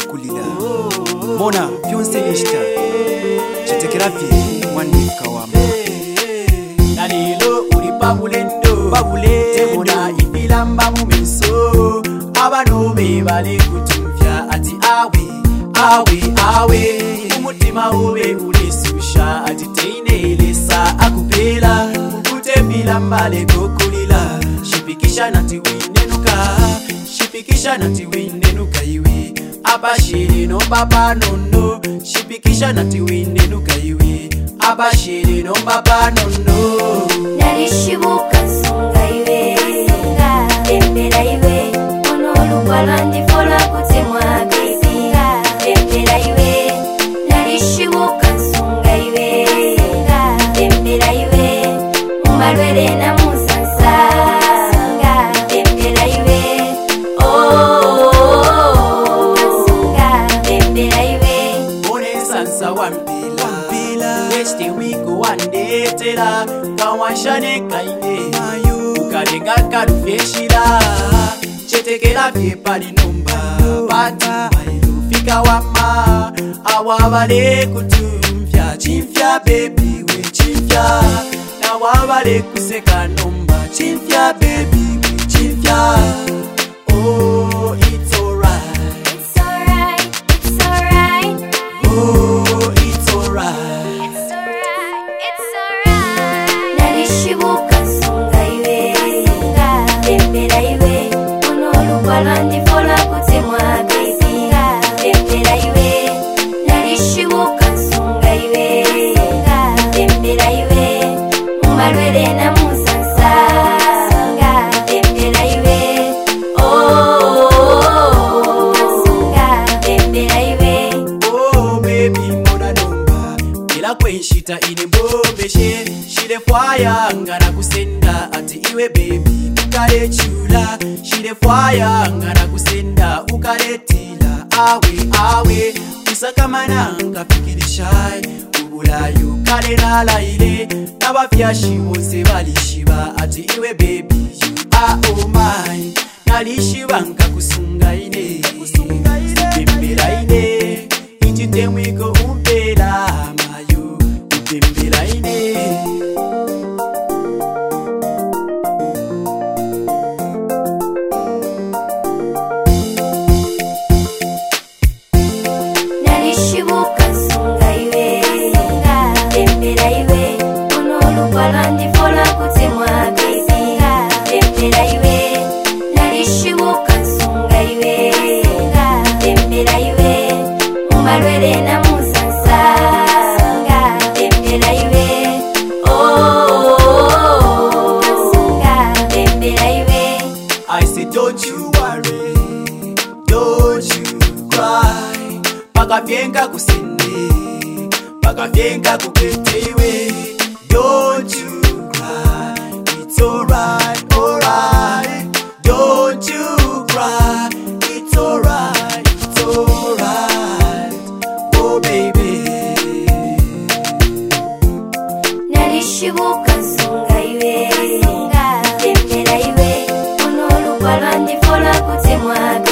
kulila mona byonse nishita chetekera vye mwandika wama nalilo uli babulendo temona ifilamba mu miso abano be bali kutumvya ati awe umutima ube ulisusha ati teinelesa akupela ukutembila mbale kokulila shipikisha nati winenuka iwe abashiri no baba nono shipikisha nati winenuka iwe abashiri no baba nono narishibuka nsonga iwe embera iwe ono olugwala ndifola kutemwa kaisinga embera iwe narishibuka nsonga iwe embera iwe mumalwere na musansa embera iwe embera iwe one sansa wampila weste wiko wandetela kawanshane kaine ukalenga karufeshila chetekela vyepali nomba pati mailufika wama awabale kutumvya chimfya baby we chimfya na wabale kuseka nomba chimfya baby we chimfya. Oh, it's alright. It's alright. It's alright. Oh, it's alright. It's alright. It's alright. Narishibuka nsonga iwe embera iwe ono olugwala ndifola kutemwa kaisinga embera iwe narishibuka nsonga iwe embera iwe mumalwere na musansa embera iwe embera iwe Oh, baby, mona nomba ila kwenshita ine mbobeshe shire fwaya ngana kusenda ati iwe baby ukale chula shire fwaya ngana kusenda ukale tila awe usakamana ngafikirishai ubulayo kale nalaile nabafyashi bose balishiba ati iwe baby you are all mine nalishiba nkakusunga ine upembera ine ichitemwiko umpela mayo upembera ine narishibuka nsonga iwe embera iwe ono olugwala ndifola kutemwa kaisinga embera iwe narishibuka nsonga iwe embera iwe mumalwere na musansa embera iwe embera iwe I say don't you worry, don't you cry pakavyenga kusende pakavyenga kuketewe don't you cry it's alright alright don't you cry it's alright oh baby narishibuka nsonga iwe embera iwe ono olugwala ndifola kutemwa